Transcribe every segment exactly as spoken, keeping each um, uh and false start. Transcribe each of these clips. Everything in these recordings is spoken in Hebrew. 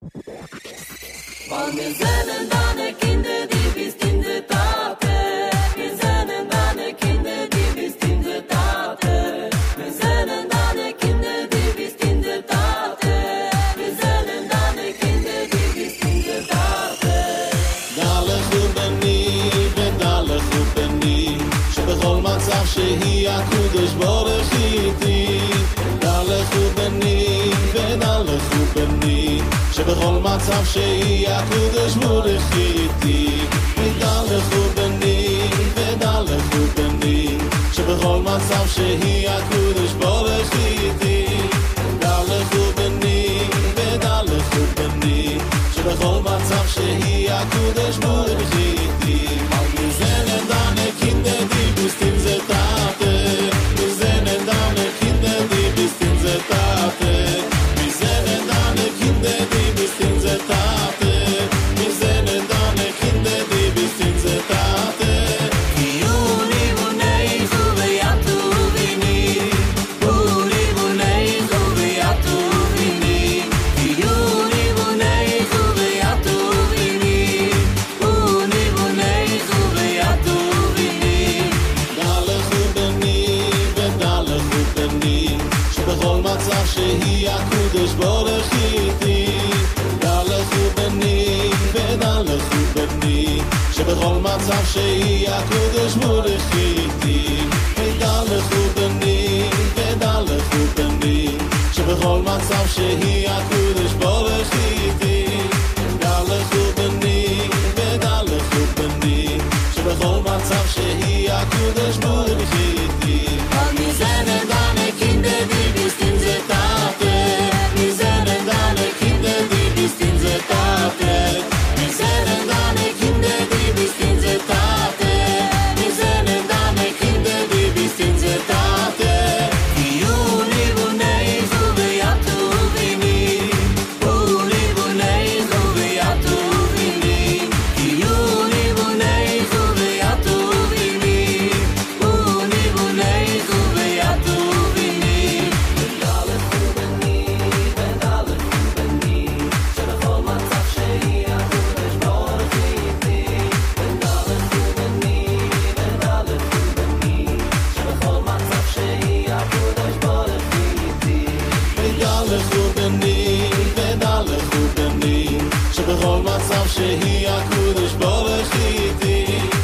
Want wir sind deine Kinder, die bist in der Tate. Wir sind deine Kinder, die bist in der Tate. Wir sind deine Kinder, die bist in der Tate. Wir sind deine Kinder, die bist in der Tate. דלך ובני ודלך ובני שבכל מצב שהיא הקודש בורך איתי דלך ובני ודלך ובני שבכל מצב שהיא הקודש בורך איתי דלך ובני ודלך ובני שבכל מצב שהיא הקודש בורך איתי דלך ובני ודלך ובני שבכל מצב שהיא הקודש בורך איתי Wir sind deine Kinder, die bist in der Tate. Wir sind deine Kinder, die bist in der Tate. Wir sind deine Kinder, die bist in der Tate. Wir sind deine Kinder, die bist in der Tate. Yuni bunei khuveyatu vini. Uri bunei khuveyatu vini. Yuni bunei khuveyatu vini. Uri bunei khuveyatu vini. דלך ובני ודלך ובני שבכל מצב שהיא הקודש בורך איתי דלך ובני ודלך ובני שבכל מצב שהיא הקודש בורך איתי דלך ובני ודלך ובני שבכל מצב שהיא הקודש בורך איתי דלך ובני ודלך ובני שבכל מצב שהיא הקודש בורך איתי Wir sind deine Kinder, die bist in der Tate. Wir sind deine Kinder, die bist in der Tate. Wir sind deine Kinder, die bist in der Tate. Wir sind deine Kinder, die bist in der Tate. Yuni bunei khuveyatu vini. Uri bunei khuveyatu vini. Yuni bunei khuveyatu vini. Uri bunei khuveyatu vini. Dalek ubeni, dalek ubeni. שבכל מצב שהיא הקודש בורך איתי. dalek ubeni, dalek ubeni. שבכל מצב שהיא הקודש בורך איתי. דלך ובני ודלך ובני שבכל מצב שהיא הקודש בורך איתי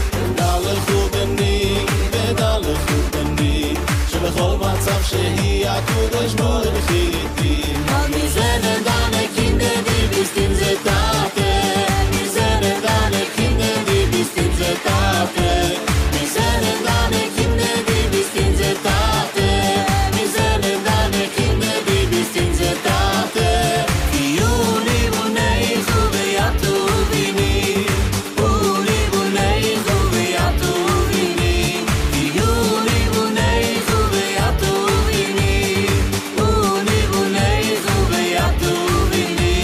דלך ובני ודלך ובני שבכל מצב שהיא הקודש בורך איתי Wir sind deine Kinder, die bist in der Tate. Wir sind deine Kinder, die bist in der Tate. Wir sind deine Kinder, die bist in der Tate. Wir sind deine Kinder, die bist in der Tate. Yuni bunei khuveyatu vini. Uri bunei khuveyatu vini. Yuni bunei khuveyatu vini. Uri bunei khuveyatu vini.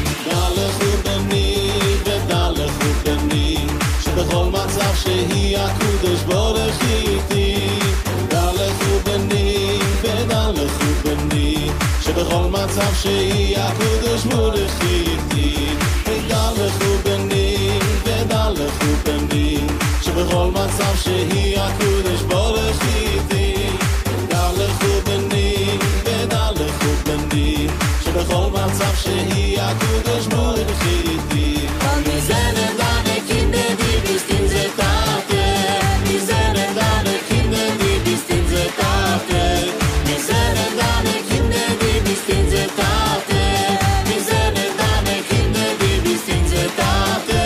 דלך ובני ודלך ובני שבכל מצב שהיא הקודש בורך איתי דלך ובני ודלך ובני שבכל מצב שהיא הקודש בורך איתי דלך ובני ודלך ובני שבכל מצב שהיא הקודש בורך איתי דלך ובני ודלך ובני שבכל מצב שהיא הקודש בורך איתי Wir sind deine Kinder, die bist in der Tate. Wir sind deine Kinder, die bist in der Tate. Wir sind deine Kinder, die bist in der Tate. Wir sind deine Kinder, die bist in der Tate.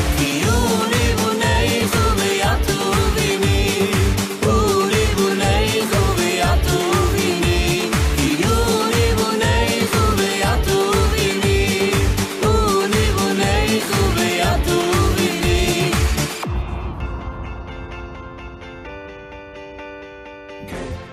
Yuni bunei khuveyatu vini. Uri bunei khuveyatu vini. Yuni bunei khuveyatu vini. Uri bunei khuveyatu vini.